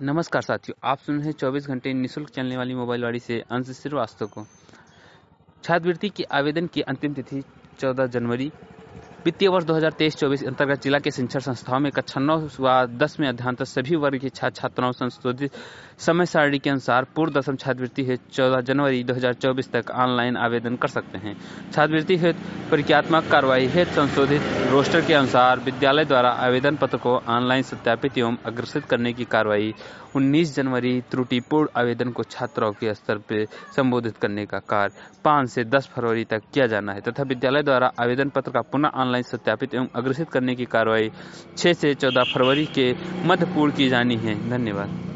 नमस्कार साथियों, आप सुन रहे हैं 24 घंटे निःशुल्क चलने वाली मोबाइल वाणी से अंश श्रीवास्तव को। छात्रवृत्ति के आवेदन की अंतिम तिथि 14 जनवरी। वित्तीय वर्ष 2023-24 अंतर्गत जिला के शिक्षण संस्थाओं में कक्षा 9 व 10 में अध्ययनरत सभी वर्ग के छात्र छात्राओं संशोधित समय सारणी के अनुसार पूर्व दसम छात्रवृत्ति हेतु 14 जनवरी 2024 तक ऑनलाइन आवेदन कर सकते हैं। छात्रवृत्ति हेतु परीक्षात्मक कार्रवाई हेतु संशोधित रोस्टर के अनुसार विद्यालय द्वारा आवेदन पत्र को ऑनलाइन सत्यापित एवं अग्रेसित करने की कार्रवाई 19 जनवरी, त्रुटिपूर्ण आवेदन को छात्राओं के स्तर पर संबोधित करने का कार्य 5 से 10 फरवरी तक किया जाना है तथा विद्यालय द्वारा आवेदन पत्र का पुनः ऑनलाइन सत्यापित एवं अग्रेसित करने की कार्रवाई 6 से 14 फरवरी के मध्य पूर्ण की जानी है। धन्यवाद।